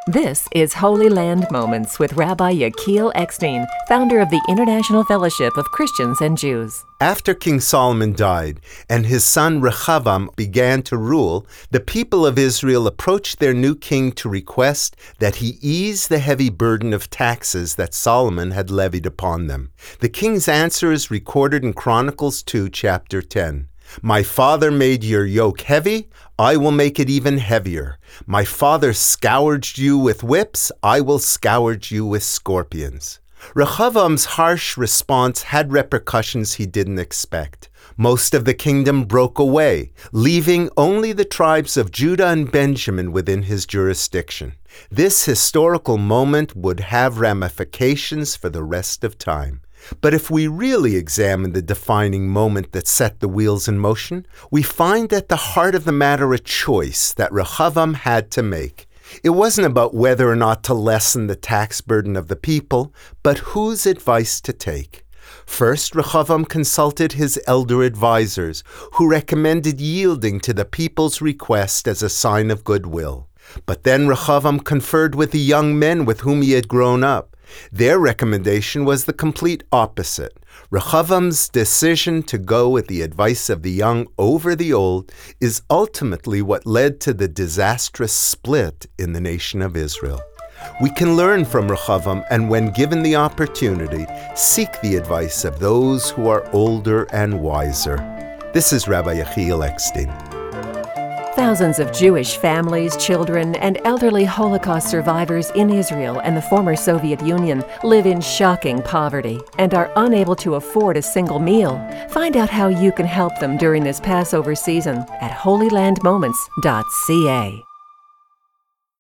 This is Holy Land Moments with Rabbi Yechiel Eckstein, founder of the International Fellowship of Christians and Jews. After King Solomon died and his son Rehoboam began to rule, the people of Israel approached their new king to request that he ease the heavy burden of taxes that Solomon had levied upon them. The king's answer is recorded in Chronicles 2, chapter 10. My father made your yoke heavy, I will make it even heavier. My father scourged you with whips, I will scourge you with scorpions. Rehoboam's harsh response had repercussions he didn't expect. Most of the kingdom broke away, leaving only the tribes of Judah and Benjamin within his jurisdiction. This historical moment would have ramifications for the rest of time. But if we really examine the defining moment that set the wheels in motion, we find at the heart of the matter a choice that Rehoboam had to make. It wasn't about whether or not to lessen the tax burden of the people, but whose advice to take. First, Rehoboam consulted his elder advisors, who recommended yielding to the people's request as a sign of goodwill. But then Rehoboam conferred with the young men with whom he had grown up. Their recommendation was the complete opposite. Rehoboam's decision to go with the advice of the young over the old is ultimately what led to the disastrous split in the nation of Israel. We can learn from Rehoboam and, when given the opportunity, seek the advice of those who are older and wiser. This is Rabbi Yechiel Eckstein. Thousands of Jewish families, children, and elderly Holocaust survivors in Israel and the former Soviet Union live in shocking poverty and are unable to afford a single meal. Find out how you can help them during this Passover season at holylandmoments.ca.